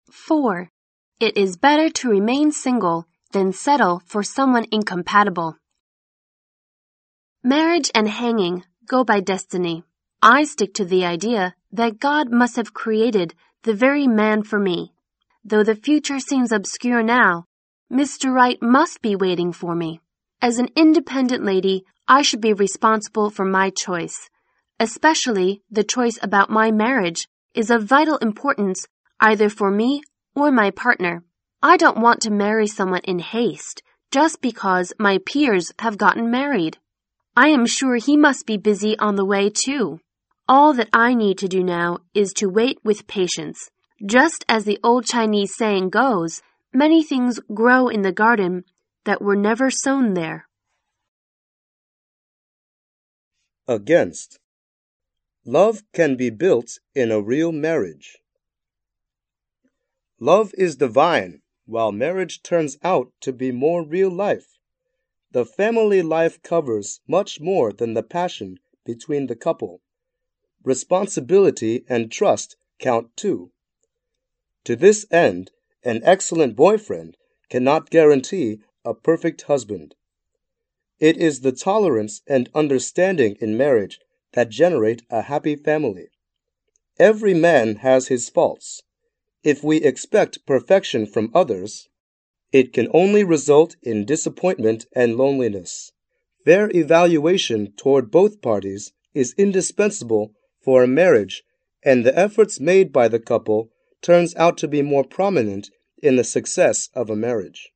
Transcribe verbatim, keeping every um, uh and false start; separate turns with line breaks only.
four. It is better to remain single than settle for someone incompatible. Marriage and hanging go by destiny. I stick to the idea that God must have created the very man for me. Though the future seems obscure now, Mister Right must be waiting for me. As an independent lady, I should be responsible for my choice. Especially the choice about my marriage is of vital importance either for me or my partner. I don't want to marry someone in haste just because my peers have gotten married. I am sure he must be busy on the way too. All that I need to do now is to wait with patience. Just as the old Chinese saying goes, many things grow in the garden that were never sown there.
Against. Love can be built in a real marriage. Love is divine, while marriage turns out to be more real life. The family life covers much more than the passion between the couple. Responsibility and trust count too. To this end, an excellent boyfriend cannot guarantee a perfect husband. It is the tolerance and understanding in marriage that generate a happy family. Every man has his faults. If we expect perfection from others, it can only result in disappointment and loneliness. Fair evaluation toward both parties is indispensable for a marriage, and the efforts made by the couple turns out to be more prominent in the success of a marriage.